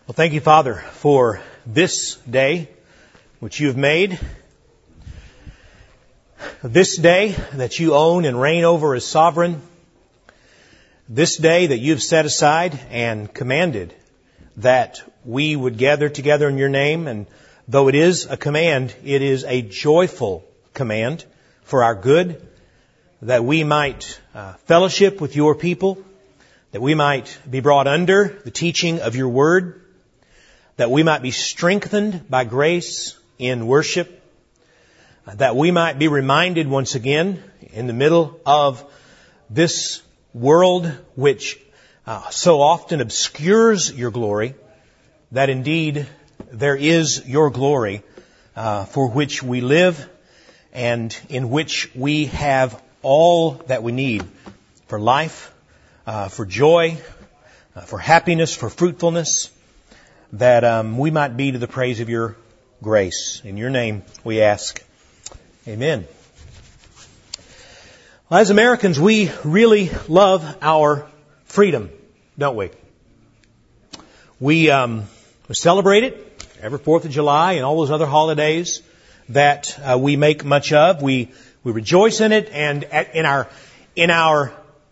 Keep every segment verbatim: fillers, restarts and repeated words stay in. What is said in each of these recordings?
Well, thank you, Father, for this day which you have made. This day that you own and reign over as sovereign. This day that you have set aside and commanded that we would gather together in your name. And though it is a command, it is a joyful command for our good, that we might uh, fellowship with your people, that we might be brought under the teaching of your word, that we might be strengthened by grace in worship, that we might be reminded once again in the middle of this world which uh, so often obscures your glory, that indeed there is your glory uh, for which we live and in which we have all that we need for life, uh, for joy, uh, for happiness, for fruitfulness, that um, we might be to the praise of your grace. In your name we ask. Amen. Well, as Americans, we really love our freedom, don't we? We, um, we celebrate it every fourth of July and all those other holidays that uh, we make much of. We we rejoice in it, and at, in our in our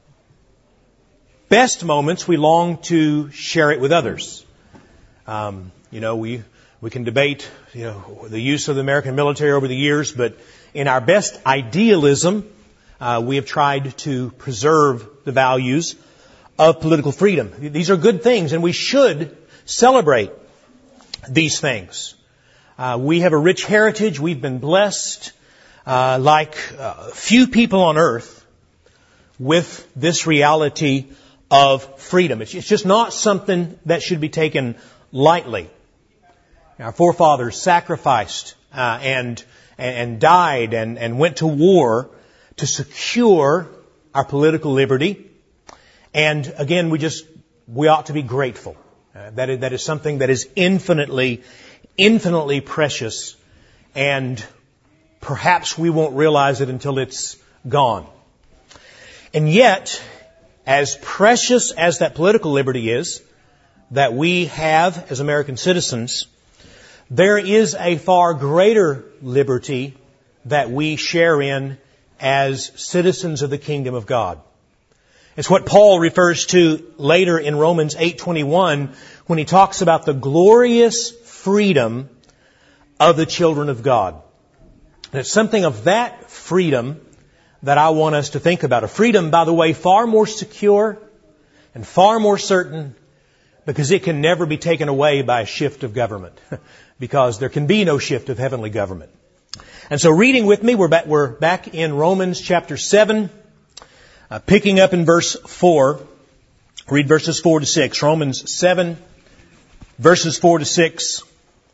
best moments, we long to share it with others. Um, you know, we we can debate, you know, the use of the American military over the years, but in our best idealism, uh, we have tried to preserve the values of political freedom. These are good things, and we should celebrate these things. Uh, we have a rich heritage. We've been blessed, uh, like uh, few people on earth, with this reality of freedom. It's, it's just not something that should be taken lightly. Our forefathers sacrificed uh, and and died and, and went to war to secure our political liberty. And again, we just we ought to be grateful. Uh, that is, that is something that is infinitely, infinitely precious, and perhaps we won't realize it until it's gone. And yet, as precious as that political liberty is, that we have as American citizens, there is a far greater liberty that we share in as citizens of the kingdom of God. It's what Paul refers to later in Romans eight twenty-one when he talks about the glorious freedom of the children of God. And it's something of that freedom that I want us to think about. A freedom, by the way, far more secure and far more certain, because it can never be taken away by a shift of government. Because there can be no shift of heavenly government. And so reading with me, we're back, we're back in Romans chapter seven, uh, picking up in verse four. Read verses four to six. Romans seven, verses four to six.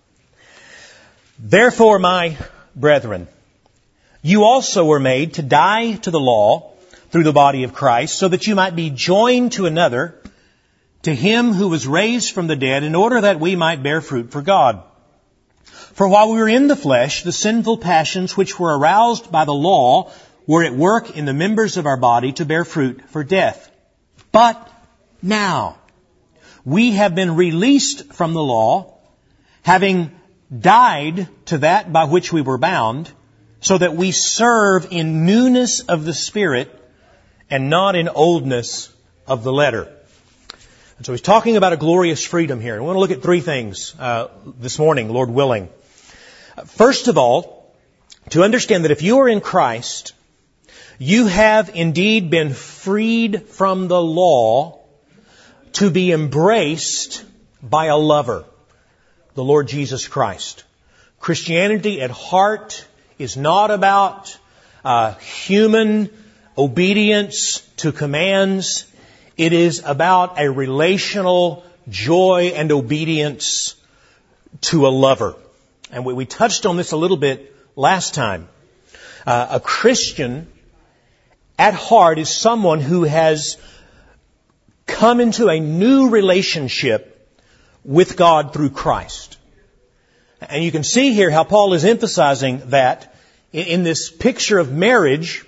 Therefore, my brethren, you also were made to die to the law through the body of Christ, so that you might be joined to another, to Him who was raised from the dead, in order that we might bear fruit for God. For while we were in the flesh, the sinful passions which were aroused by the law were at work in the members of our body to bear fruit for death. But now we have been released from the law, having died to that by which we were bound, so that we serve in newness of the Spirit and not in oldness of the letter. And so he's talking about a glorious freedom here. And we want to look at three things uh, this morning, Lord willing. First of all, to understand that if you are in Christ, you have indeed been freed from the law to be embraced by a lover, the Lord Jesus Christ. Christianity at heart is not about uh, human obedience to commands. It is about a relational joy and obedience to a lover. And we, we touched on this a little bit last time. Uh, a Christian at heart is someone who has come into a new relationship with God through Christ. And you can see here how Paul is emphasizing that in, in this picture of marriage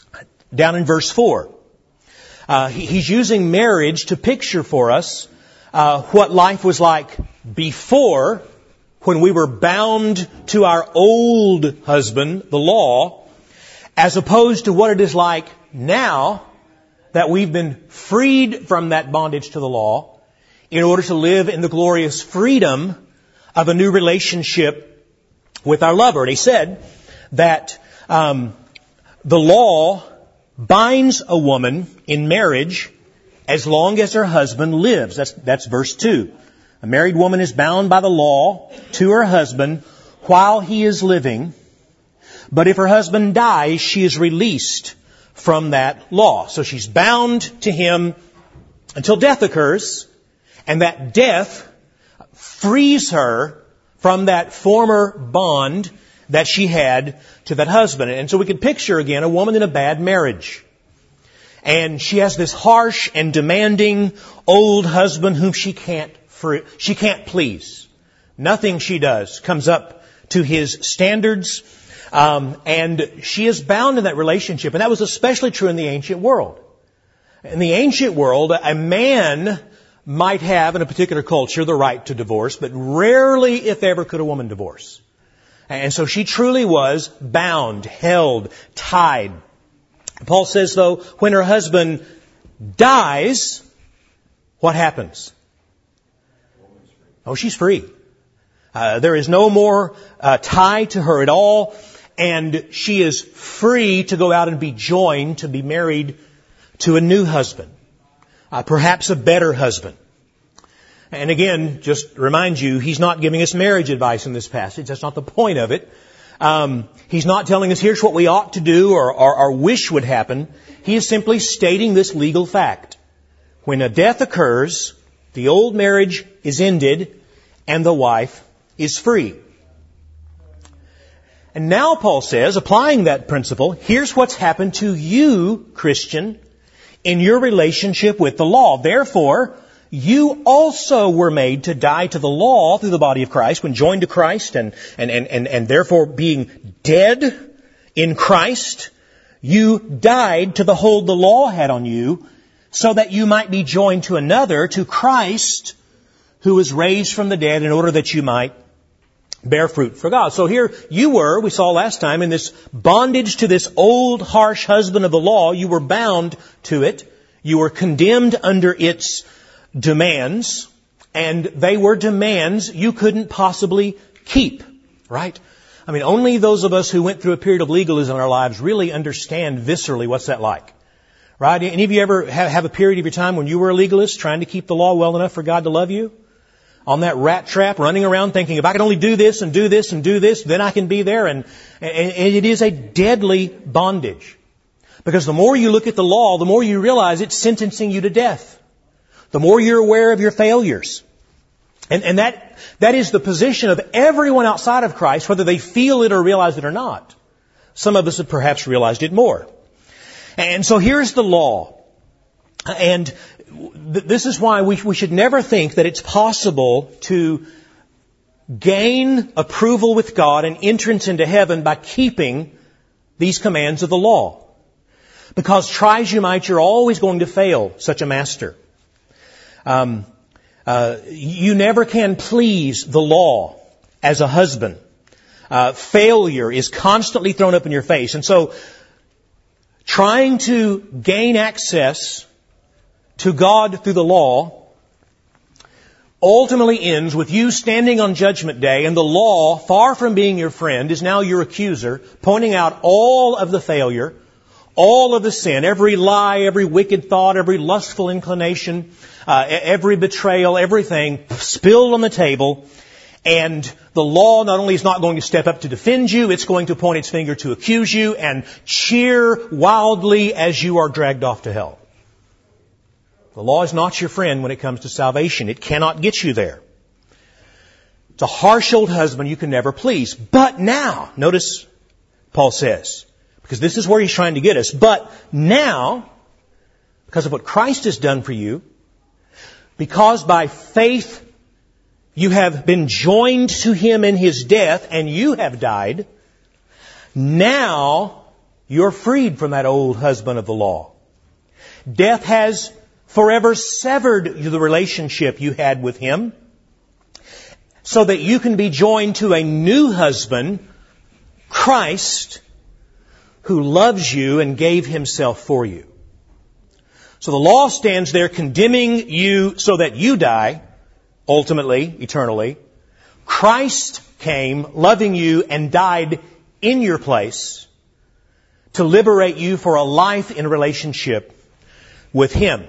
down in verse four. Uh, he, he's using marriage to picture for us uh, what life was like before, when we were bound to our old husband, the law, as opposed to what it is like now that we've been freed from that bondage to the law in order to live in the glorious freedom of a new relationship with our lover. And he said that um, the law binds a woman in marriage as long as her husband lives. That's, that's verse two. A married woman is bound by the law to her husband while he is living. But if her husband dies, she is released from that law. So she's bound to him until death occurs. And that death frees her from that former bond that she had to that husband. And so we can picture again a woman in a bad marriage. And she has this harsh and demanding old husband whom she can't free, she can't please. Nothing she does comes up to his standards. Um, and she is bound in that relationship. And that was especially true in the ancient world. In the ancient world, a man might have, in a particular culture, the right to divorce, but rarely, if ever, could a woman divorce. And so she truly was bound, held, tied. Paul says, though, when her husband dies, what happens? Oh, she's free. Uh, there is no more uh, tie to her at all, and she is free to go out and be joined, to be married to a new husband. Uh, perhaps a better husband. And again, just remind you, he's not giving us marriage advice in this passage. That's not the point of it. Um, he's not telling us here's what we ought to do or, or, or wish would happen. He is simply stating this legal fact. When a death occurs, the old marriage is ended and the wife is free. And now Paul says, applying that principle, here's what's happened to you, Christian, in your relationship with the law. Therefore, you also were made to die to the law through the body of Christ when joined to Christ, and, and, and, and, and therefore being dead in Christ, you died to the hold the law had on you, so that you might be joined to another, to Christ, who was raised from the dead, in order that you might bear fruit for God. So here you were, we saw last time, in this bondage to this old harsh husband of the law. You were bound to it. You were condemned under its demands, and they were demands you couldn't possibly keep, right? I mean, only those of us who went through a period of legalism in our lives really understand viscerally what's that like, right? Any of you ever have, have a period of your time when you were a legalist trying to keep the law well enough for God to love you? On that rat trap, running around thinking, if I can only do this and do this and do this, then I can be there. And, and, and it is a deadly bondage. Because the more you look at the law, the more you realize it's sentencing you to death. The more you're aware of your failures. And, and that, that is the position of everyone outside of Christ, whether they feel it or realize it or not. Some of us have perhaps realized it more. And so here's the law. And th- this is why we, we should never think that it's possible to gain approval with God and entrance into heaven by keeping these commands of the law. Because try as you might, you're always going to fail such a master. Um, uh, you never can please the law as a husband. Uh, failure is constantly thrown up in your face. And so, trying to gain access to God through the law ultimately ends with you standing on Judgment Day, and the law, far from being your friend, is now your accuser, pointing out all of the failure, all of the sin, every lie, every wicked thought, every lustful inclination, uh, every betrayal, everything spilled on the table. And the law not only is not going to step up to defend you, it's going to point its finger to accuse you and cheer wildly as you are dragged off to hell. The law is not your friend when it comes to salvation. It cannot get you there. It's a harsh old husband you can never please. But now, notice Paul says, because this is where he's trying to get us, but now, because of what Christ has done for you, because by faith you have been joined to Him in His death and you have died, now you're freed from that old husband of the law. Death has forever severed the relationship you had with Him so that you can be joined to a new husband, Christ, who loves you and gave Himself for you. So the law stands there condemning you so that you die, ultimately, eternally. Christ came, loving you, and died in your place to liberate you for a life in relationship with Him.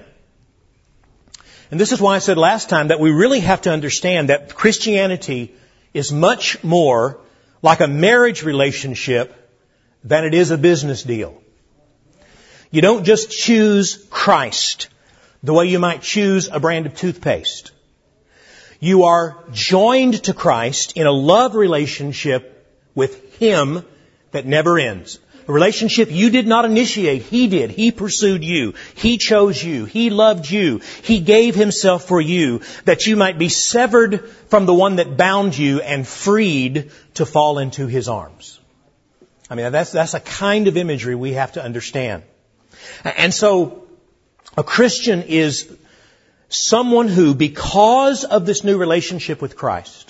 And this is why I said last time that we really have to understand that Christianity is much more like a marriage relationship than it is a business deal. You don't just choose Christ the way you might choose a brand of toothpaste. You are joined to Christ in a love relationship with Him that never ends. A relationship you did not initiate. He did. He pursued you. He chose you. He loved you. He gave Himself for you that you might be severed from the one that bound you and freed to fall into His arms. I mean, that's, that's a kind of imagery we have to understand. And so, a Christian is someone who, because of this new relationship with Christ,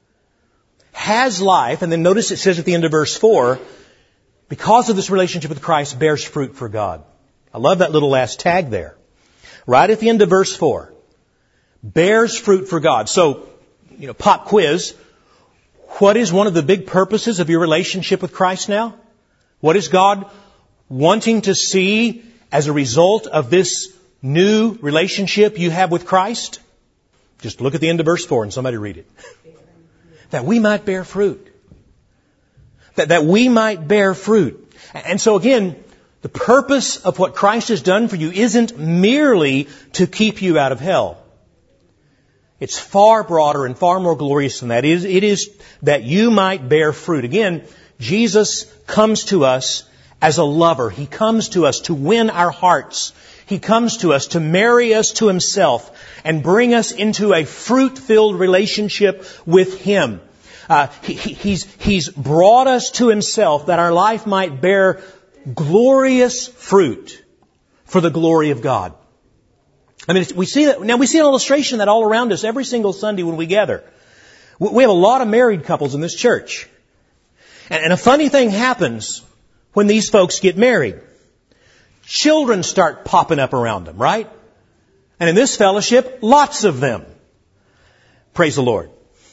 has life, and then notice it says at the end of verse four, because of this relationship with Christ, bears fruit for God. I love that little last tag there. Right at the end of verse four. Bears fruit for God. So, you know, pop quiz. What is one of the big purposes of your relationship with Christ now? What is God wanting to see as a result of this new relationship you have with Christ? Just look at the end of verse four and somebody read it. That we might bear fruit. That, that we might bear fruit. And so again, the purpose of what Christ has done for you isn't merely to keep you out of hell. It's far broader and far more glorious than that. It is, it is that you might bear fruit. Again, Jesus comes to us as a lover. He comes to us to win our hearts. He comes to us to marry us to Himself and bring us into a fruit-filled relationship with Him. Uh, he, he's, he's brought us to Himself that our life might bear glorious fruit for the glory of God. I mean, we see that, now we see an illustration of that all around us every single Sunday when we gather. We have a lot of married couples in this church. And, and a funny thing happens when these folks get married. Children start popping up around them, right? And in this fellowship, lots of them. Praise the Lord.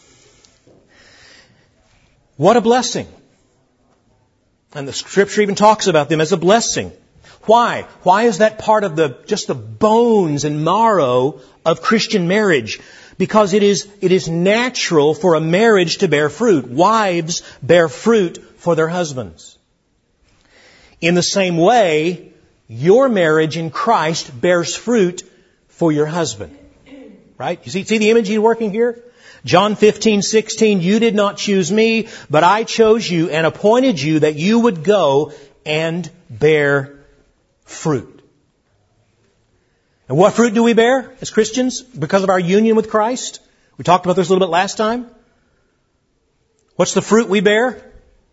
What a blessing. And the Scripture even talks about them as a blessing. Why? Why is that part of the, just the bones and marrow of Christian marriage? Because it is, it is natural for a marriage to bear fruit. Wives bear fruit for their husbands. In the same way, your marriage in Christ bears fruit for your husband. Right? You see, see the image he's working here? John fifteen sixteen, you did not choose me, but I chose you and appointed you that you would go and bear fruit. And what fruit do we bear as Christians because of our union with Christ? We talked about this a little bit last time. What's the fruit we bear?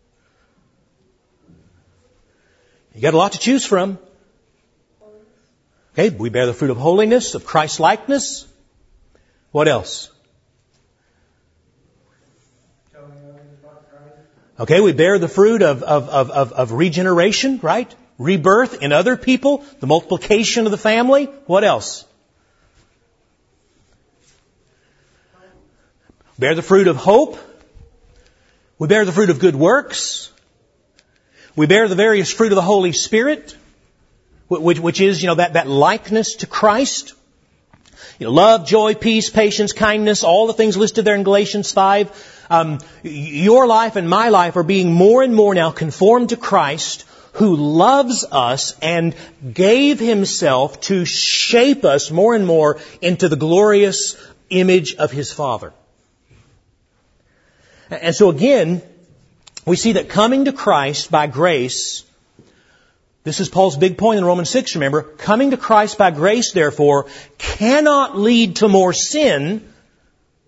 You got a lot to choose from. Okay, we bear the fruit of holiness, of Christ-likeness. What else? Okay, we bear the fruit of, of, of, of, of regeneration, right? Rebirth in other people, the multiplication of the family. What else? Bear the fruit of hope. We bear the fruit of good works. We bear the various fruit of the Holy Spirit, which, which is, you know, that, that likeness to Christ. You know, love, joy, peace, patience, kindness, all the things listed there in Galatians five. Um, your life and my life are being more and more now conformed to Christ, who loves us and gave Himself to shape us more and more into the glorious image of His Father. And so again, we see that coming to Christ by grace, this is Paul's big point in Romans six, remember, coming to Christ by grace, therefore, cannot lead to more sin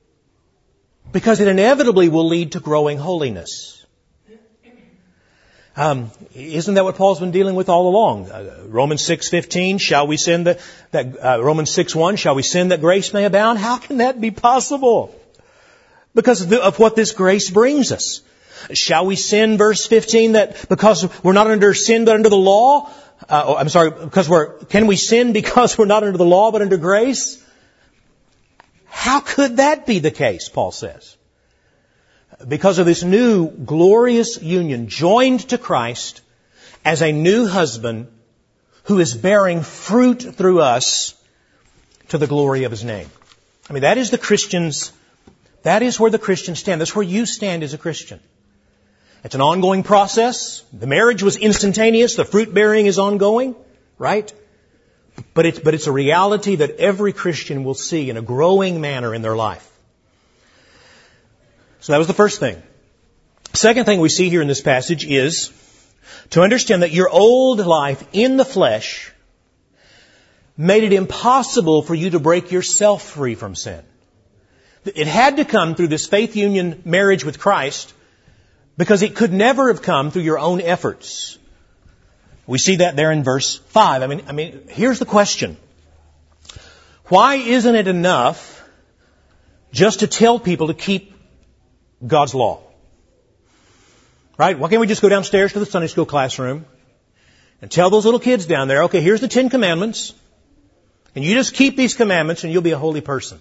because it inevitably will lead to growing holiness. Um, isn't that what Paul's been dealing with all along? Uh, Romans six fifteen, shall we sin that, that uh, Romans six one, shall we sin that grace may abound? How can that be possible? Because of, the, of what this grace brings us. Shall we sin, verse fifteen, that because we're not under sin but under the law? Uh, oh, I'm sorry, because we're, can we sin because we're not under the law but under grace? How could that be the case, Paul says? Because of this new glorious union, joined to Christ as a new husband who is bearing fruit through us to the glory of His name. I mean, that is the Christian's, that is where the Christians stand. That's where you stand as a Christian. It's an ongoing process. The marriage was instantaneous. The fruit bearing is ongoing, right? But it's, but it's a reality that every Christian will see in a growing manner in their life. So that was the first thing. Second thing we see here in this passage is to understand that your old life in the flesh made it impossible for you to break yourself free from sin. It had to come through this faith union marriage with Christ because it could never have come through your own efforts. We see that there in verse five. I mean, I mean, here's the question. Why isn't it enough just to tell people to keep God's law? Right? Why can't we just go downstairs to the Sunday school classroom and tell those little kids down there, okay, here's the Ten Commandments, and you just keep these commandments and you'll be a holy person?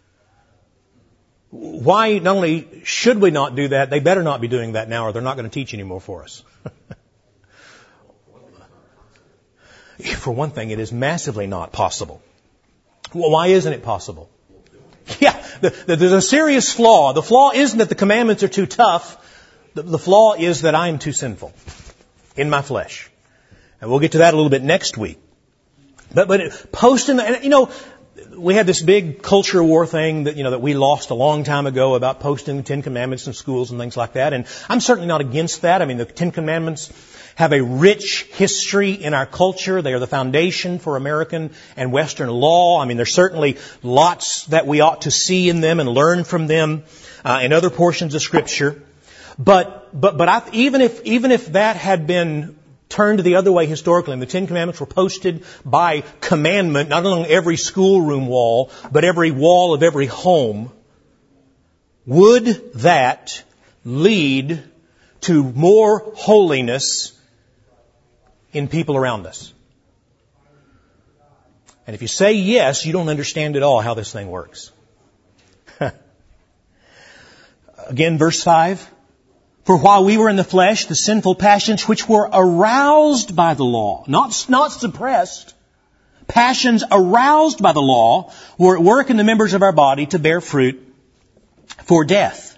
Why not only should we not do that, they better not be doing that now or they're not going to teach anymore for us. For one thing, it is massively not possible. Well, why isn't it possible? Yeah, the, the, there's a serious flaw. The flaw isn't that the commandments are too tough. The, the flaw is that I am too sinful in my flesh. And we'll get to that a little bit next week. But, but it, posting, and you know, we had this big culture war thing that, you know, that we lost a long time ago about posting the Ten Commandments in schools and things like that. And I'm certainly not against that. I mean, the Ten Commandments have a rich history in our culture. They are the foundation for American and Western law. I mean, there's certainly lots that we ought to see in them and learn from them uh, in other portions of Scripture. But but but I, even if even if that had been turned the other way historically, and the Ten Commandments were posted by commandment, not along every schoolroom wall, but every wall of every home, would that lead to more holiness in people around us? And if you say yes, you don't understand at all how this thing works. Again, verse five. For while we were in the flesh, the sinful passions which were aroused by the law, not, not suppressed, passions aroused by the law, were at work in the members of our body to bear fruit for death.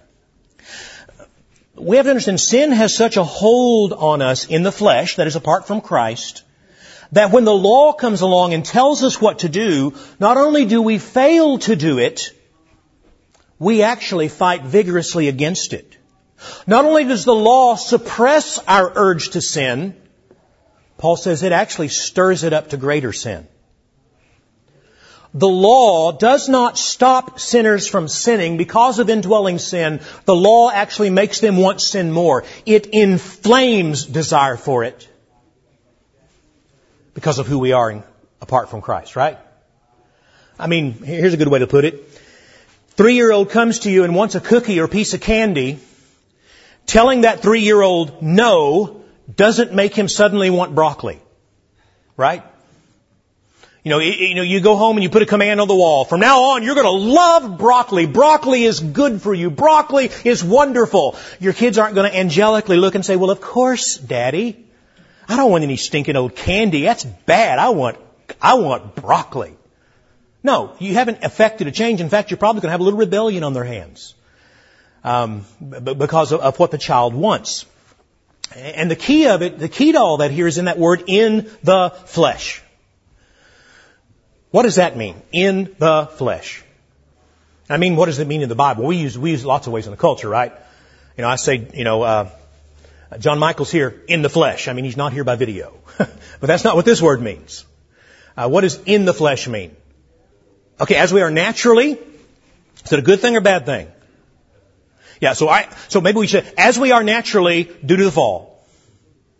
We have to understand sin has such a hold on us in the flesh, that is apart from Christ, that when the law comes along and tells us what to do, not only do we fail to do it, we actually fight vigorously against it. Not only does the law suppress our urge to sin, Paul says it actually stirs it up to greater sin. The law does not stop sinners from sinning because of indwelling sin. The law actually makes them want sin more. It inflames desire for it because of who we are in, apart from Christ, right? I mean, here's a good way to put it. Three-year-old comes to you and wants a cookie or a piece of candy. Telling that three-year-old no doesn't make him suddenly want broccoli. Right? You know, you know, you go home and you put a command on the wall. From now on, you're going to love broccoli. Broccoli is good for you. Broccoli is wonderful. Your kids aren't going to angelically look and say, well, of course, Daddy. I don't want any stinking old candy. That's bad. I want, I want broccoli. No, you haven't effected a change. In fact, you're probably going to have a little rebellion on their hands. Um, because of, of what the child wants. And the key of it, the key to all that here is in that word, in the flesh. What does that mean? In the flesh. I mean, what does it mean in the Bible? We use, we use lots of ways in the culture, right? You know, I say, you know, uh, John Michael's here in the flesh. I mean, he's not here by video. But that's not what this word means. Uh, what does in the flesh mean? Okay, as we are naturally, is it a good thing or bad thing? Yeah, so I, so maybe we should, as we are naturally due to the fall.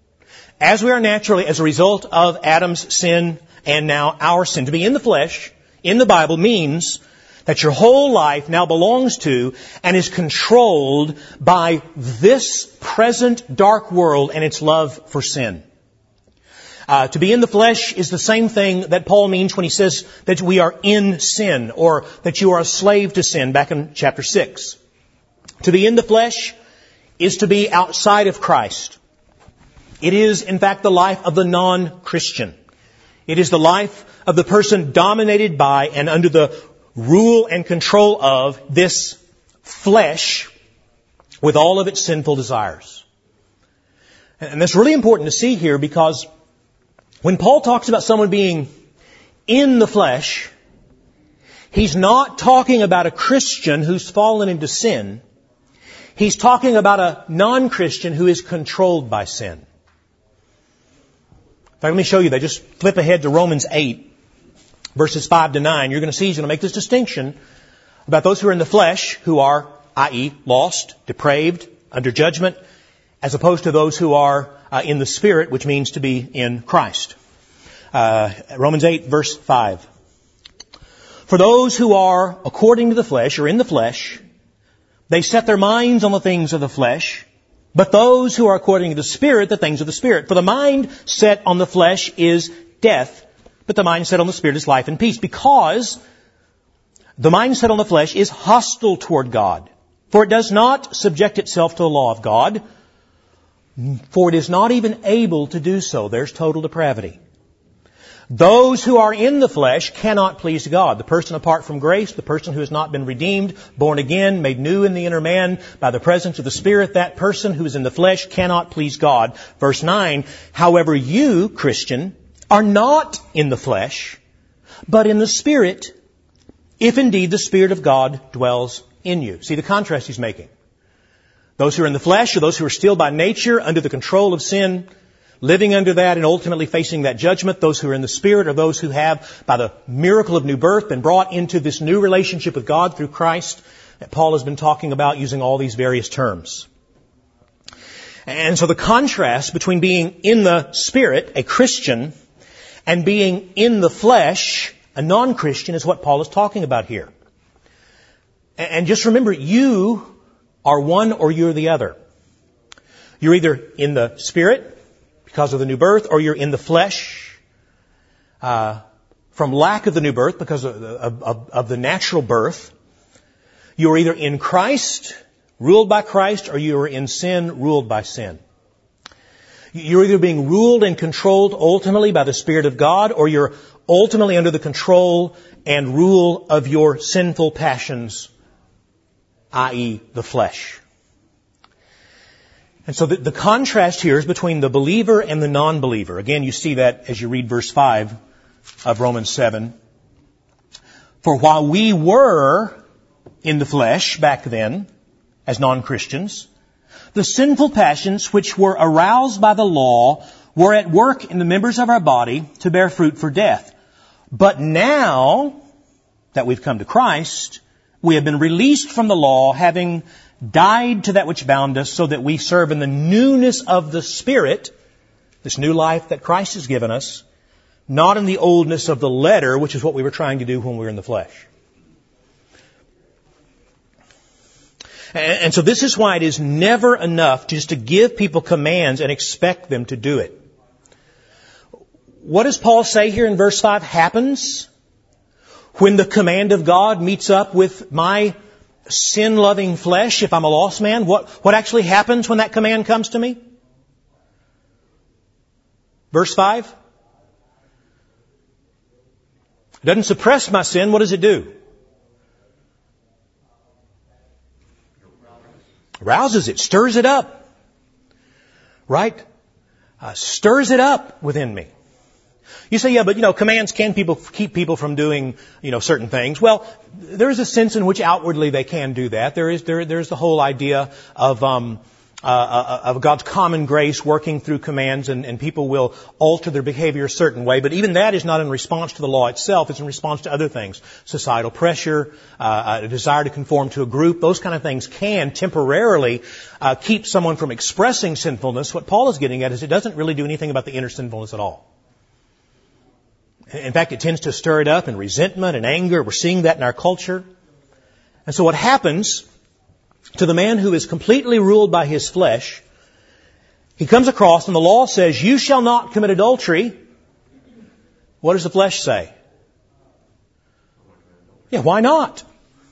as we are naturally as a result of Adam's sin and now our sin. To be in the flesh, in the Bible, means that your whole life now belongs to and is controlled by this present dark world and its love for sin. Uh, to be in the flesh is the same thing that Paul means when he says that we are in sin, or that you are a slave to sin, back in chapter six. To be in the flesh is to be outside of Christ. It is, in fact, the life of the non-Christian. It is the life of the person dominated by and under the rule and control of this flesh with all of its sinful desires. And that's really important to see here, because when Paul talks about someone being in the flesh, he's not talking about a Christian who's fallen into sin. He's talking about a non-Christian who is controlled by sin. In fact, let me show you that. Just flip ahead to Romans eight, verses five to nine. You're going to see he's going to make this distinction about those who are in the flesh, who are, that is, lost, depraved, under judgment, as opposed to those who are uh, in the Spirit, which means to be in Christ. Uh, Romans eight, verse five. For those who are according to the flesh, or in the flesh, they set their minds on the things of the flesh, but those who are according to the Spirit, the things of the Spirit. For the mind set on the flesh is death, but the mind set on the Spirit is life and peace. Because the mind set on the flesh is hostile toward God. For it does not subject itself to the law of God, for it is not even able to do so. There's total depravity. Those who are in the flesh cannot please God. The person apart from grace, the person who has not been redeemed, born again, made new in the inner man by the presence of the Spirit, that person who is in the flesh cannot please God. Verse nine, however, you, Christian, are not in the flesh, but in the Spirit, if indeed the Spirit of God dwells in you. See the contrast he's making. Those who are in the flesh are those who are still by nature under the control of sin, living under that and ultimately facing that judgment. Those who are in the Spirit are those who have, by the miracle of new birth, been brought into this new relationship with God through Christ that Paul has been talking about using all these various terms. And so the contrast between being in the Spirit, a Christian, and being in the flesh, a non-Christian, is what Paul is talking about here. And just remember, you are one or you're the other. You're either in the Spirit because of the new birth, or you're in the flesh uh, from lack of the new birth because of, of, of the natural birth. You're either in Christ, ruled by Christ, or you're in sin, ruled by sin. You're either being ruled and controlled ultimately by the Spirit of God, or you're ultimately under the control and rule of your sinful passions, that is the flesh. And so the, the contrast here is between the believer and the non-believer. Again, you see that as you read verse five of Romans seven. For while we were in the flesh back then, as non-Christians, the sinful passions which were aroused by the law were at work in the members of our body to bear fruit for death. But now that we've come to Christ, we have been released from the law, having died to that which bound us, so that we serve in the newness of the Spirit, this new life that Christ has given us, not in the oldness of the letter, which is what we were trying to do when we were in the flesh. And so this is why it is never enough just to give people commands and expect them to do it. What does Paul say here in verse five happens when the command of God meets up with my sin-loving flesh? If I'm a lost man, what, what actually happens when that command comes to me? Verse five. It doesn't suppress my sin. What does it do? Rouses it, stirs it up. Right? Uh, stirs it up within me. You say, yeah, but you know, commands can people keep people from doing, you know, certain things. Well, there is a sense in which outwardly they can do that. There is there there's the whole idea of um uh, of God's common grace working through commands, and, and people will alter their behavior a certain way. But even that is not in response to the law itself. It's in response to other things. Societal pressure, uh, a desire to conform to a group. Those kind of things can temporarily uh, keep someone from expressing sinfulness. What Paul is getting at is it doesn't really do anything about the inner sinfulness at all. In fact, it tends to stir it up in resentment and anger. We're seeing that in our culture. And so what happens to the man who is completely ruled by his flesh, he comes across and the law says, you shall not commit adultery. What does the flesh say? Yeah, why not?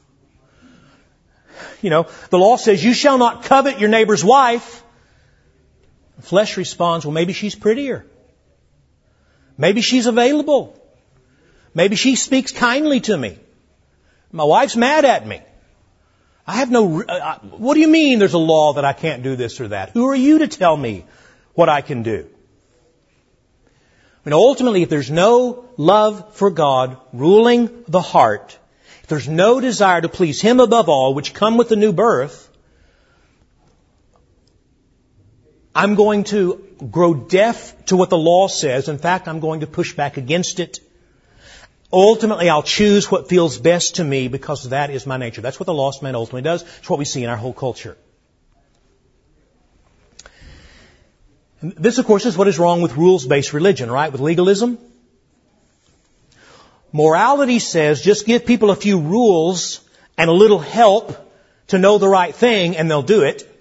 You know, the law says, you shall not covet your neighbor's wife. The flesh responds, well, maybe she's prettier. Maybe she's available. Maybe she speaks kindly to me. My wife's mad at me. I have no... Uh, what do you mean there's a law that I can't do this or that? Who are you to tell me what I can do? I mean, ultimately, if there's no love for God ruling the heart, if there's no desire to please Him above all, which come with the new birth, I'm going to grow deaf to what the law says. In fact, I'm going to push back against it. Ultimately, I'll choose what feels best to me because that is my nature. That's what the lost man ultimately does. It's what we see in our whole culture. And this, of course, is what is wrong with rules-based religion, right? With legalism. Morality says just give people a few rules and a little help to know the right thing and they'll do it.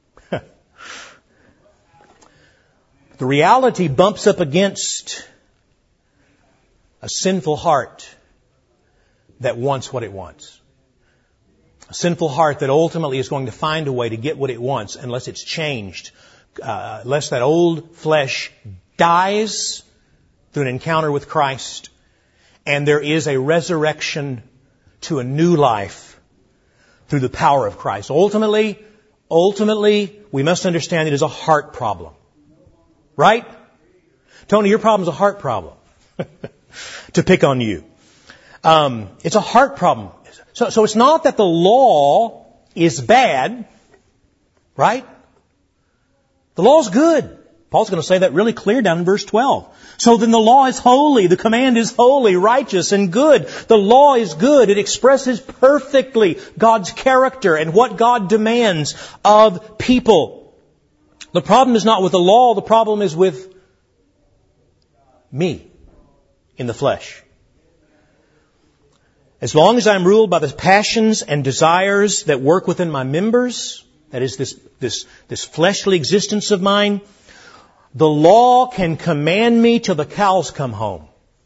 The reality bumps up against a sinful heart that wants what it wants. A sinful heart that ultimately is going to find a way to get what it wants unless it's changed. Uh, unless that old flesh dies through an encounter with Christ and there is a resurrection to a new life through the power of Christ. Ultimately, ultimately, we must understand it is a heart problem. Right? Tony, your problem is a heart problem. To pick on you. Um, it's a heart problem. So, so it's not that the law is bad, right? The law is good. Paul's going to say that really clear down in verse twelve. So then the law is holy. The command is holy, righteous, and good. The law is good. It expresses perfectly God's character and what God demands of people. The problem is not with the law. The problem is with me. In the flesh. As long as I'm ruled by the passions and desires that work within my members, that is this, this, this fleshly existence of mine, the law can command me till the cows come home.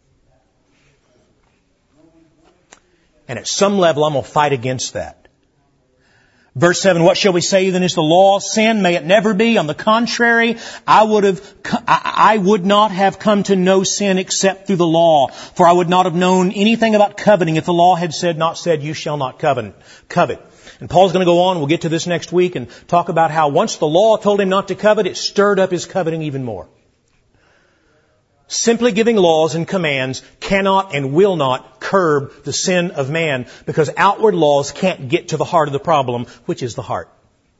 And at some level I'm going to fight against that. Verse seven, what shall we say then is the law? Sin? May it never be. On the contrary, I would have, I would not have come to know sin except through the law. For I would not have known anything about coveting if the law had said, not said, you shall not covet. Covet. And Paul's going to go on, we'll get to this next week, and talk about how once the law told him not to covet, it stirred up his coveting even more. Simply giving laws and commands cannot and will not curb the sin of man because outward laws can't get to the heart of the problem, which is the heart.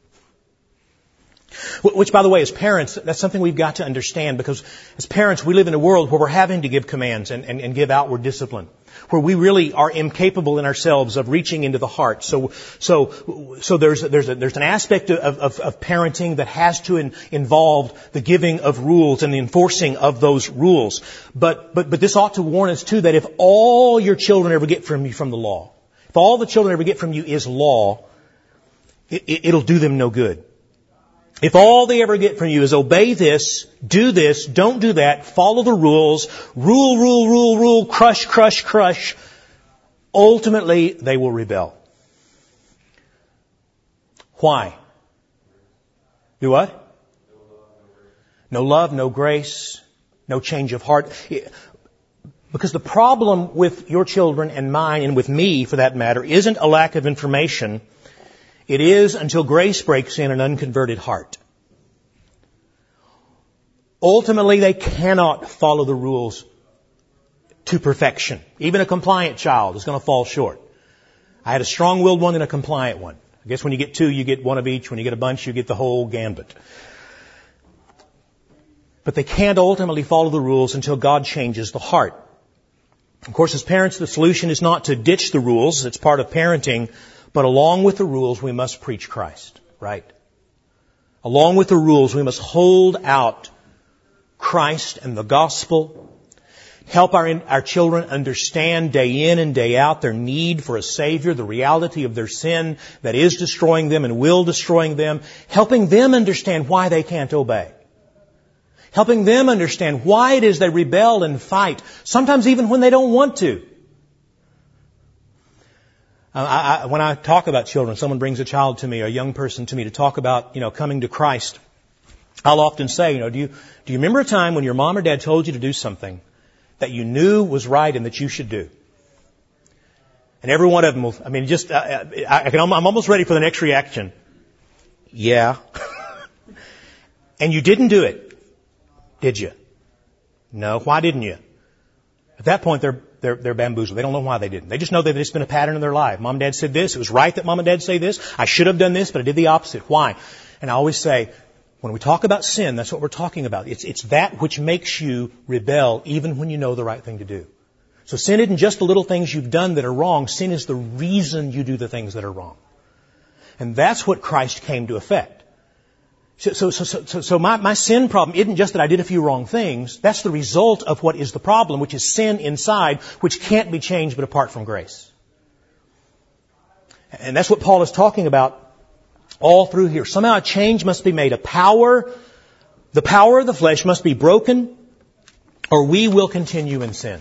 Which, by the way, as parents, that's something we've got to understand because as parents, we live in a world where we're having to give commands and, and, and give outward discipline, where we really are incapable in ourselves of reaching into the heart. So, so, so there's, there's, a, there's an aspect of, of, of parenting that has to in, involve the giving of rules and the enforcing of those rules. But, but, but this ought to warn us too that if all your children ever get from you from the law, if all the children ever get from you is law, it, it, it'll do them no good. If all they ever get from you is obey this, do this, don't do that, follow the rules, rule, rule, rule, rule, crush, crush, crush, ultimately they will rebel. Why? Do what? No love, no grace, no change of heart. Because the problem with your children and mine and with me, for that matter, isn't a lack of information. It is until grace breaks in an unconverted heart. Ultimately, they cannot follow the rules to perfection. Even a compliant child is going to fall short. I had a strong-willed one and a compliant one. I guess when you get two, you get one of each. When you get a bunch, you get the whole gambit. But they can't ultimately follow the rules until God changes the heart. Of course, as parents, the solution is not to ditch the rules. It's part of parenting. But along with the rules, we must preach Christ, right? Along with the rules, we must hold out Christ and the gospel. Help our, our children understand day in and day out their need for a Savior, the reality of their sin that is destroying them and will destroying them. Helping them understand why they can't obey. Helping them understand why it is they rebel and fight, sometimes even when they don't want to. Uh, I, I, when I talk about children, someone brings a child to me, a young person to me to talk about, you know, coming to Christ. I'll often say, you know, do you, do you remember a time when your mom or dad told you to do something that you knew was right and that you should do? And every one of them will, I mean, just, I, I can, I'm almost ready for the next reaction. Yeah. And you didn't do it. Did you? No. Why didn't you? At that point, they're, they're, they're bamboozled. They don't know why they didn't. They just know that it's been a pattern in their life. Mom and dad said this. It was right that mom and dad say this. I should have done this, but I did the opposite. Why? And I always say, when we talk about sin, that's what we're talking about. It's, it's that which makes you rebel even when you know the right thing to do. So sin isn't just the little things you've done that are wrong. Sin is the reason you do the things that are wrong. And that's what Christ came to effect. So, so, so, so, so my, my sin problem isn't just that I did a few wrong things. That's the result of what is the problem, which is sin inside, which can't be changed but apart from grace. And that's what Paul is talking about all through here. Somehow a change must be made. A power, the power of the flesh must be broken, or we will continue in sin.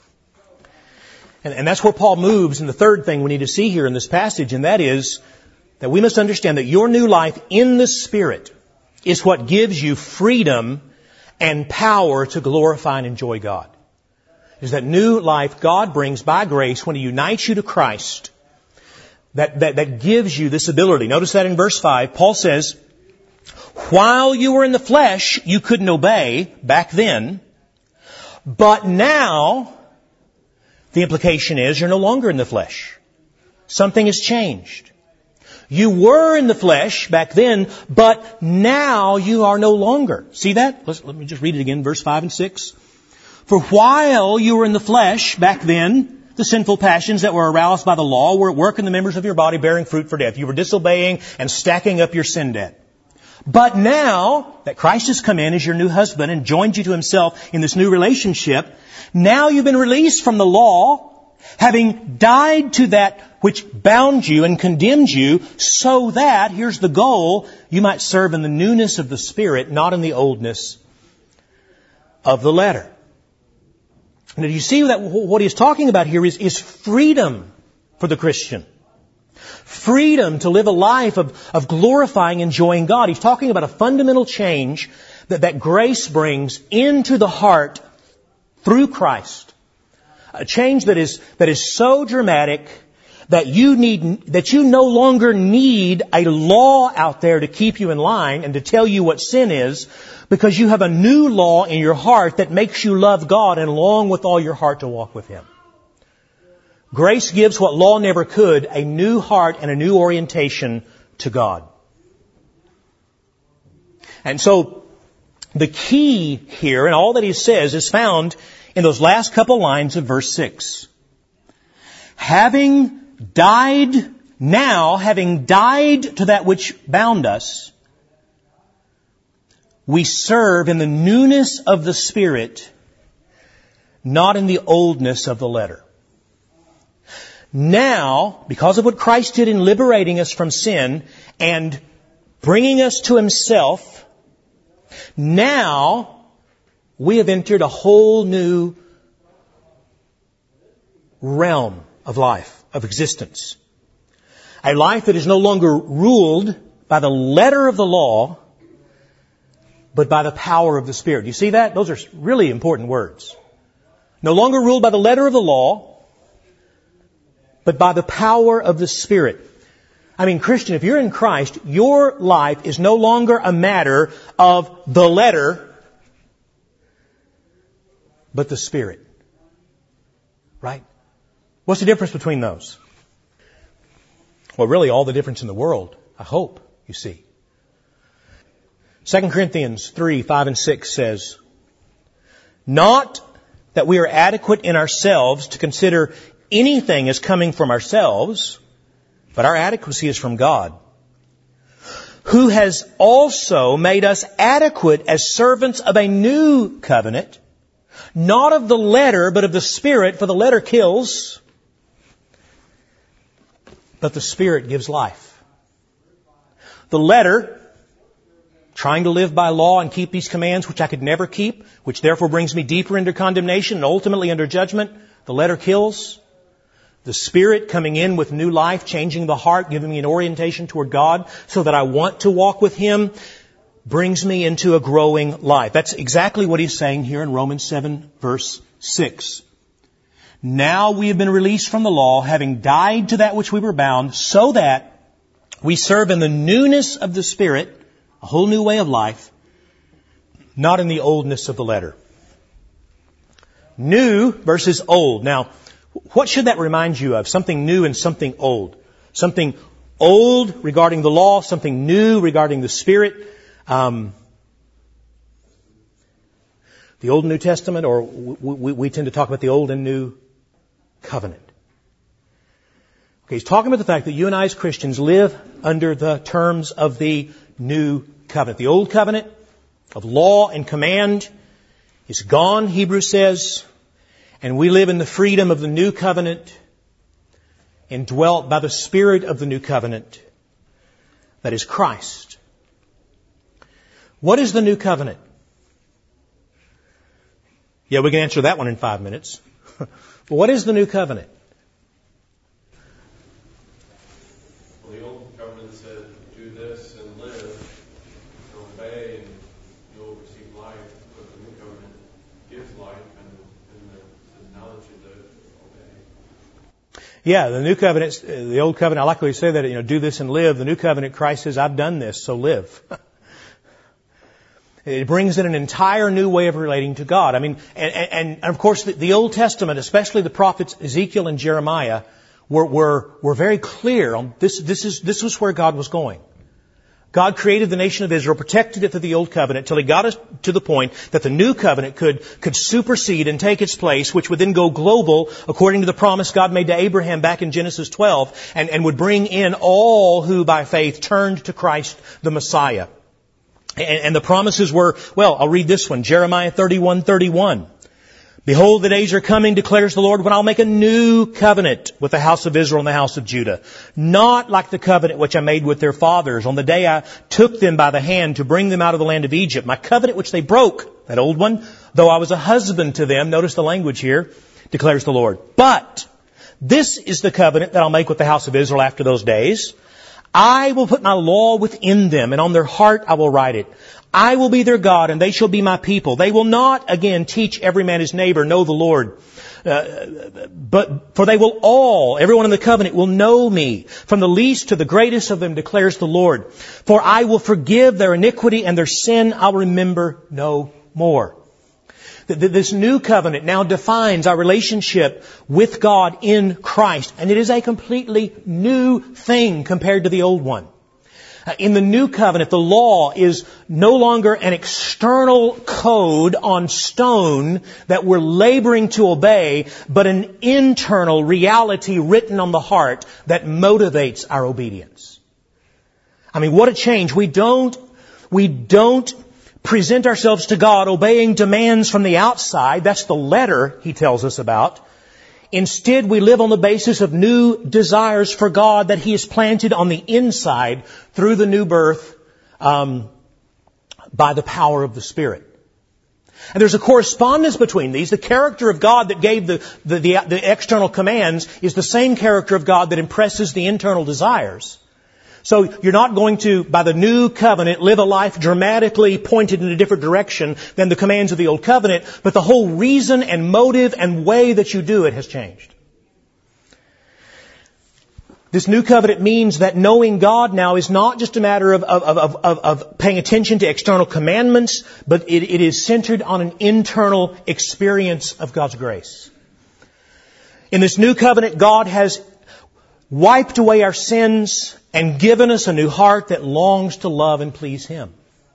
And, and that's where Paul moves in the third thing we need to see here in this passage, and that is that we must understand that your new life in the Spirit is what gives you freedom and power to glorify and enjoy God. It is that new life God brings by grace when He unites you to Christ that, that, that gives you this ability. Notice that in verse five, Paul says, while you were in the flesh, you couldn't obey back then, but now, the implication is you're no longer in the flesh. Something has changed. You were in the flesh back then, but now you are no longer. See that? Let's, let me just read it again, verse five and six. For while you were in the flesh back then, the sinful passions that were aroused by the law were at work in the members of your body, bearing fruit for death. You were disobeying and stacking up your sin debt. But now that Christ has come in as your new husband and joined you to Himself in this new relationship, now you've been released from the law, having died to that which bound you and condemned you, so that, here's the goal, you might serve in the newness of the Spirit, not in the oldness of the letter. Now, do you see that what he's talking about here is, is freedom for the Christian? Freedom to live a life of, of glorifying, enjoying God. He's talking about a fundamental change that, that grace brings into the heart through Christ. A change that is, that is so dramatic that you need, that you no longer need a law out there to keep you in line and to tell you what sin is, because you have a new law in your heart that makes you love God and long with all your heart to walk with Him. Grace gives what law never could, a new heart and a new orientation to God. And so, the key here, and all that he says, is found in those last couple lines of verse six. Having died now, having died to that which bound us, we serve in the newness of the Spirit, not in the oldness of the letter. Now, because of what Christ did in liberating us from sin and bringing us to Himself, now we have entered a whole new realm of life, of existence. A life that is no longer ruled by the letter of the law, but by the power of the Spirit. You see that? Those are really important words. No longer ruled by the letter of the law, but by the power of the Spirit. I mean, Christian, if you're in Christ, your life is no longer a matter of the letter, but the Spirit. Right? What's the difference between those? Well, really all the difference in the world, I hope, you see. Second Corinthians three, five and six says, not that we are adequate in ourselves to consider anything as coming from ourselves, but our adequacy is from God, who has also made us adequate as servants of a new covenant, not of the letter, but of the Spirit, for the letter kills, but the Spirit gives life. The letter, trying to live by law and keep these commands, which I could never keep, which therefore brings me deeper into condemnation and ultimately under judgment, the letter kills. The Spirit coming in with new life, changing the heart, giving me an orientation toward God so that I want to walk with Him, brings me into a growing life. That's exactly what he's saying here in Romans seven, verse six. Now we have been released from the law, having died to that which we were bound, so that we serve in the newness of the Spirit, a whole new way of life, not in the oldness of the letter. New versus old. Now, what should that remind you of? Something new and something old. Something old regarding the law, something new regarding the Spirit. Um, the Old and New Testament, or we, we, we tend to talk about the Old and New Covenant. Okay, he's talking about the fact that you and I as Christians live under the terms of the New Covenant. The Old Covenant of law and command is gone, Hebrews says, and we live in the freedom of the New Covenant, indwelt by the Spirit of the New Covenant, that is Christ. What is the New Covenant? Yeah, we can answer that one in five minutes. But what is the New Covenant? Well, the Old Covenant said, do this and live, and obey, and you'll receive life. But the New Covenant gives life and, and the, the knowledge of the obey. Yeah, the New Covenant, the Old Covenant, I like when you say that, you know, do this and live. The New Covenant, Christ says, I've done this, so live. It brings in an entire new way of relating to God. I mean, and, and, and of course, the, the Old Testament, especially the prophets Ezekiel and Jeremiah, were, were, were very clear on this. This is, this was where God was going. God created the nation of Israel, protected it through the Old Covenant till He got us to the point that the New Covenant could, could supersede and take its place, which would then go global according to the promise God made to Abraham back in Genesis twelve, and, and would bring in all who by faith turned to Christ the Messiah. And the promises were, well, I'll read this one, Jeremiah thirty-one thirty-one. Behold, the days are coming, declares the Lord, when I'll make a new covenant with the house of Israel and the house of Judah. Not like the covenant which I made with their fathers on the day I took them by the hand to bring them out of the land of Egypt. My covenant which they broke, that old one, though I was a husband to them. Notice the language here, declares the Lord. But this is the covenant that I'll make with the house of Israel after those days. I will put my law within them, and on their heart I will write it. I will be their God, and they shall be my people. They will not again teach every man his neighbor, know the Lord. Uh, but for they will all, everyone in the covenant will know me, from the least to the greatest of them, declares the Lord. For I will forgive their iniquity, and their sin I'll remember no more. This new covenant now defines our relationship with God in Christ. And it is a completely new thing compared to the old one. In the new covenant, the law is no longer an external code on stone that we're laboring to obey, but an internal reality written on the heart that motivates our obedience. I mean, what a change. We don't, we don't present ourselves to God obeying demands from the outside. That's the letter He tells us about. Instead, we live on the basis of new desires for God that He has planted on the inside through the new birth um, by the power of the Spirit. And there's a correspondence between these. The character of God that gave the, the, the, the external commands is the same character of God that impresses the internal desires. So you're not going to, by the new covenant, live a life dramatically pointed in a different direction than the commands of the old covenant, but the whole reason and motive and way that you do it has changed. This new covenant means that knowing God now is not just a matter of, of, of, of, of paying attention to external commandments, but it, it is centered on an internal experience of God's grace. In this new covenant, God has wiped away our sins, and given us a new heart that longs to love and please Him.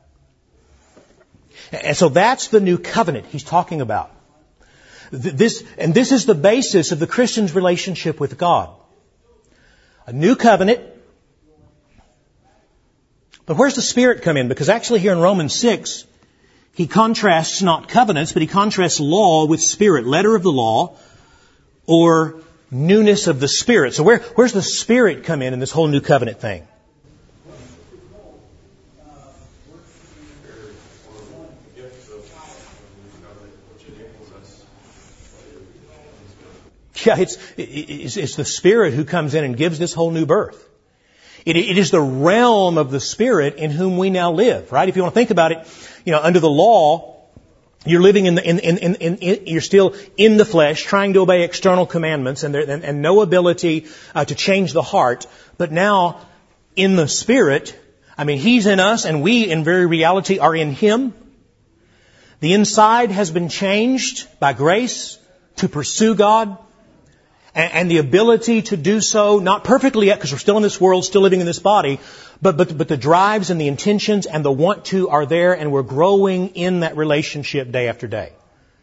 And so that's the new covenant He's talking about. This, and this is the basis of the Christian's relationship with God. A new covenant. But where's the Spirit come in? Because actually here in Romans six, he contrasts not covenants, but he contrasts law with Spirit. Letter of the law or newness of the Spirit. So where, where's the Spirit come in in this whole new covenant thing? Yeah, it's, it's, it's the Spirit who comes in and gives this whole new birth. It, it is the realm of the Spirit in whom we now live, right? If you want to think about it, you know, under the law, you're living in the, in, in, in, in, in you're still in the flesh, trying to obey external commandments, and there, and, and no ability uh, to change the heart. But now, in the Spirit, I mean, He's in us, and we, in very reality, are in Him. The inside has been changed by grace to pursue God. And the ability to do so, not perfectly yet, because we're still in this world, still living in this body, but, but, but the drives and the intentions and the want to are there, and we're growing in that relationship day after day.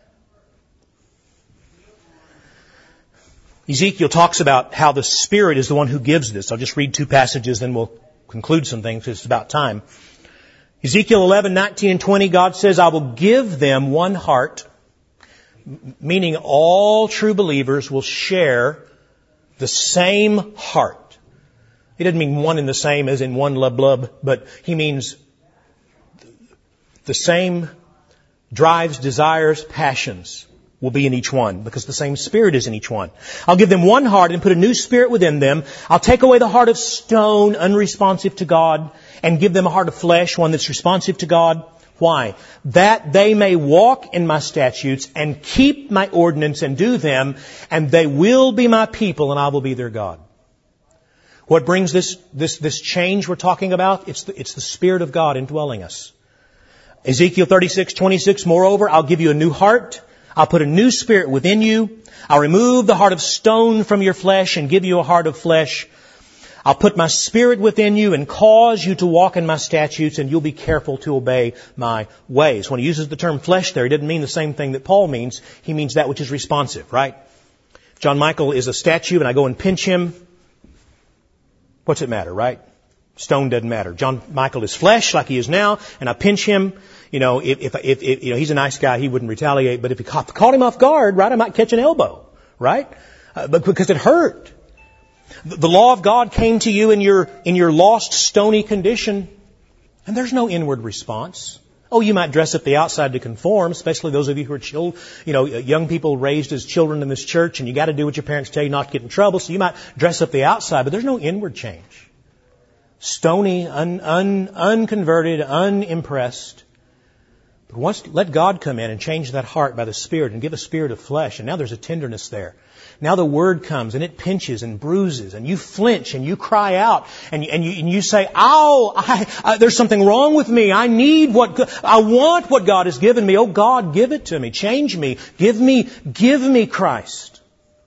Ezekiel talks about how the Spirit is the one who gives this. I'll just read two passages, then we'll conclude some things, because it's about time. Ezekiel eleven, nineteen and twenty, God says, I will give them one heart, meaning all true believers will share the same heart. He doesn't mean one and the same as in one lub blub, but he means the same drives, desires, passions will be in each one, because the same Spirit is in each one. I'll give them one heart and put a new spirit within them. I'll take away the heart of stone, unresponsive to God, and give them a heart of flesh, one that's responsive to God. Why? That they may walk in my statutes and keep my ordinance and do them, and they will be my people and I will be their God. What brings this, this, this change we're talking about? It's the, it's the Spirit of God indwelling us. Ezekiel thirty-six, twenty-six, moreover, I'll give you a new heart. I'll put a new spirit within you. I'll remove the heart of stone from your flesh and give you a heart of flesh. I'll put my Spirit within you and cause you to walk in my statutes, and you'll be careful to obey my ways. When he uses the term flesh there, he doesn't mean the same thing that Paul means. He means that which is responsive, right? If John Michael is a statue and I go and pinch him, what's it matter, right? Stone doesn't matter. John Michael is flesh like he is now, and I pinch him. You know, if, if, if, if you know, he's a nice guy, he wouldn't retaliate. But if he caught, caught him off guard, right, I might catch an elbow, right? Uh, but because it hurt. The law of God came to you in your, in your lost, stony condition, and there's no inward response. Oh, you might dress up the outside to conform, especially those of you who are children, you know, young people raised as children in this church, and you got to do what your parents tell you not to get in trouble, so you might dress up the outside, but there's no inward change. Stony, un, un, unconverted, unimpressed. But once, let God come in and change that heart by the Spirit and give a spirit of flesh, and now there's a tenderness there. Now the Word comes and it pinches and bruises, and you flinch and you cry out and you, and you, and you say, "Ow! I, I, there's something wrong with me. I need what I want. What God has given me. Oh God, give it to me. Change me. Give me, give me Christ."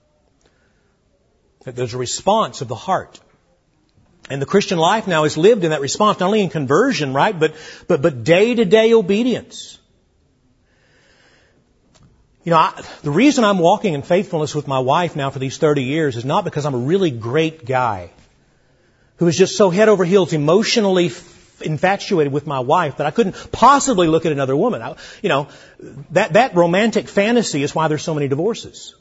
There's a response of the heart, and the Christian life now is lived in that response, not only in conversion, right, but but but day to day obedience. You know, I, the reason I'm walking in faithfulness with my wife now for these thirty years is not because I'm a really great guy who is just so head over heels emotionally f- infatuated with my wife that I couldn't possibly look at another woman. I, you know, that, that romantic fantasy is why there's so many divorces.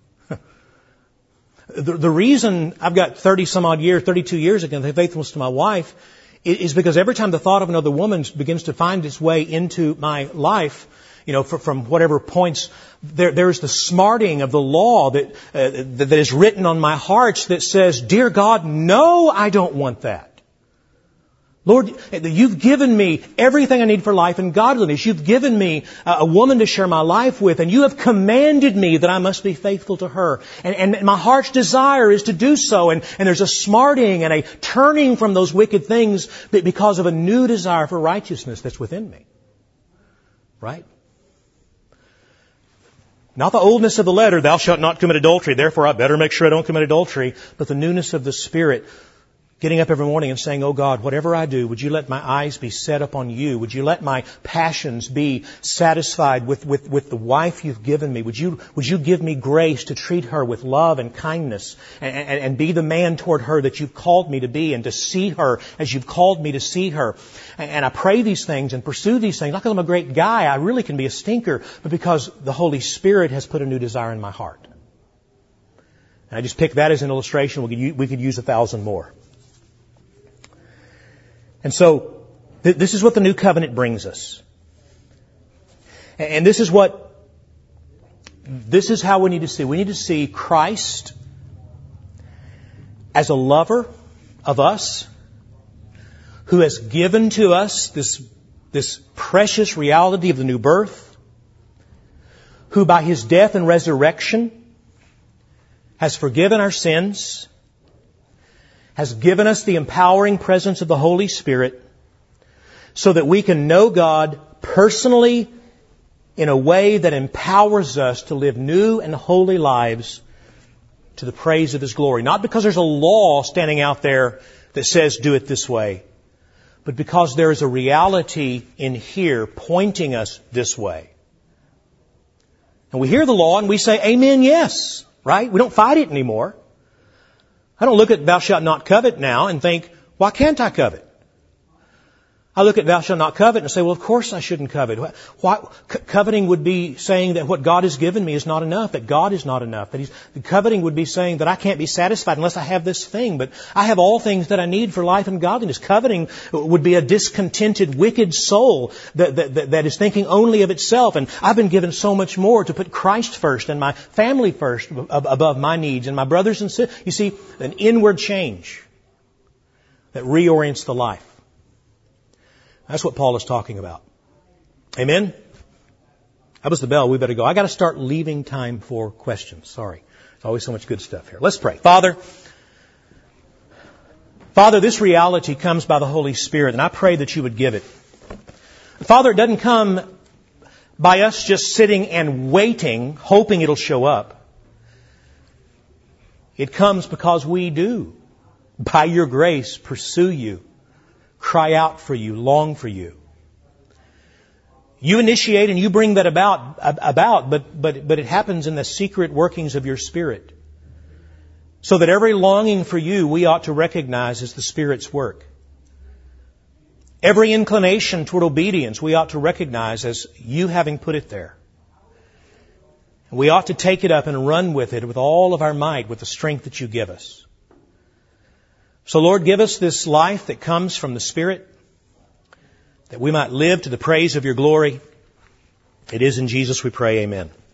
the, the reason I've got thirty some odd years, thirty-two years again, faithfulness to my wife is, is because every time the thought of another woman begins to find its way into my life, you know, for, from whatever points, there, there's the smarting of the law that, uh, that is written on my heart that says, "Dear God, no, I don't want that. Lord, you've given me everything I need for life and godliness. You've given me a woman to share my life with, and you have commanded me that I must be faithful to her. And, and my heart's desire is to do so." And, and there's a smarting and a turning from those wicked things because of a new desire for righteousness that's within me. Right? Not the oldness of the letter, thou shalt not commit adultery, therefore I better make sure I don't commit adultery, but the newness of the Spirit, getting up every morning and saying, oh God, whatever I do, would you let my eyes be set upon you? Would you let my passions be satisfied with, with, with the wife you've given me? Would you, would you give me grace to treat her with love and kindness and, and, and be the man toward her that you've called me to be and to see her as you've called me to see her? And, and I pray these things and pursue these things, not because I'm a great guy, I really can be a stinker, but because the Holy Spirit has put a new desire in my heart. And I just picked that as an illustration. We could, we could use a thousand more. And so, th- this is what the new covenant brings us. And this is what, this is how we need to see. We need to see Christ as a lover of us, who has given to us this, this precious reality of the new birth, who by His death and resurrection has forgiven our sins, has given us the empowering presence of the Holy Spirit so that we can know God personally in a way that empowers us to live new and holy lives to the praise of His glory. Not because there's a law standing out there that says do it this way, but because there is a reality in here pointing us this way. And we hear the law and we say, amen, yes, right? We don't fight it anymore. I don't look at thou shalt not covet now and think, why can't I covet? I look at thou shalt not covet and say, well, of course I shouldn't covet. Why? Co- coveting would be saying that what God has given me is not enough, that God is not enough. That he's, coveting would be saying that I can't be satisfied unless I have this thing, but I have all things that I need for life and godliness. Coveting would be a discontented, wicked soul that, that, that is thinking only of itself. And I've been given so much more to put Christ first and my family first above my needs and my brothers and sisters. You see, an inward change that reorients the life. That's what Paul is talking about. Amen? That was the bell. We better go. I got to start leaving time for questions. Sorry. There's always so much good stuff here. Let's pray. Father, Father, this reality comes by the Holy Spirit, and I pray that you would give it. Father, it doesn't come by us just sitting and waiting, hoping it'll show up. It comes because we do, by your grace, pursue you. Cry out for you, long for you. You initiate and you bring that about, about, but, but, but it happens in the secret workings of your Spirit. So that every longing for you we ought to recognize as the Spirit's work. Every inclination toward obedience we ought to recognize as you having put it there. We ought to take it up and run with it with all of our might, with the strength that you give us. So Lord, give us this life that comes from the Spirit, that we might live to the praise of your glory. It is in Jesus we pray, amen.